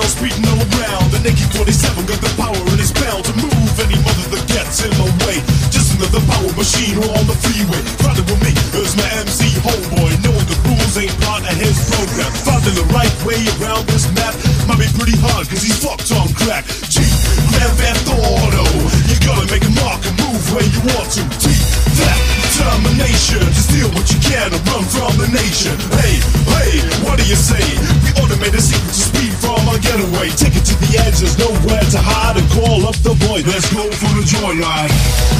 sound speeding all around. The AK-47 got the power and it's bound to move any mother that gets in my way. Just another power machine on the freeway. Riding with me is my MC homeboy, knowing the rules ain't part of his program. Finding the right way around this map might be pretty hard cause he's fucked on crack. G, Grand Theft Auto, you gotta make a mark and move where you want to. T, that determination to steal what you can and run from the nation. Hey, hey, what do you say? We automate a secret to speed from our getaway. Take it to the edge, there's nowhere to hide, and call up the boy. Let's go for the joyride.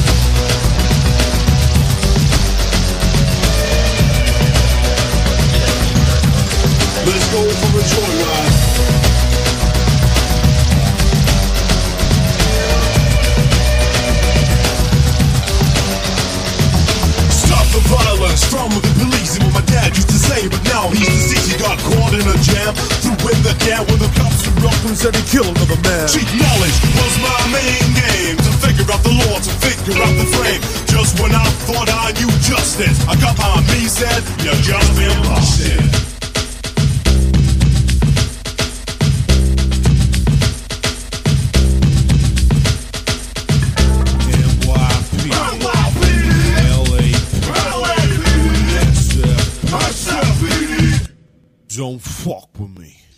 Let's go for a joyride. Stop the violence from the police, and what my dad used to say, but now he's deceased. He got caught in a jam, threw in the can when the cops were up and said he killed another man. Cheap knowledge was my main game, to figure out the law, to figure out the frame. Just when I thought I knew justice, I got my me said, you just been busted. Don't fuck with me.